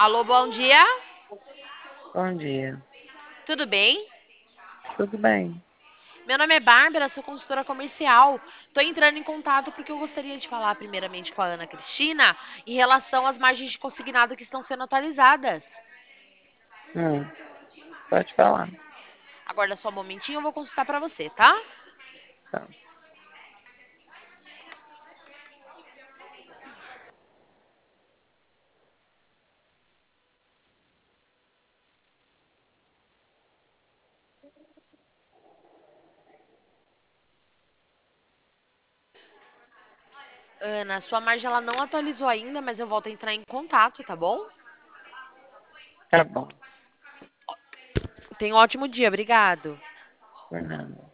Alô, bom dia. Bom dia. Tudo bem? Tudo bem? Meu nome é Bárbara, sou consultora comercial. Estou entrando em contato porque eu gostaria de falar primeiramente com a Ana Cristina em relação às margens de consignado que estão sendo atualizadas. Hum, pode falar. Aguarda só um momentinho, eu vou consultar para você, tá? Tá. Ana, sua margem ela não atualizou ainda, mas eu volto a entrar em contato, tá bom? Tá bom, Tenha um ótimo dia, obrigado. Fernanda.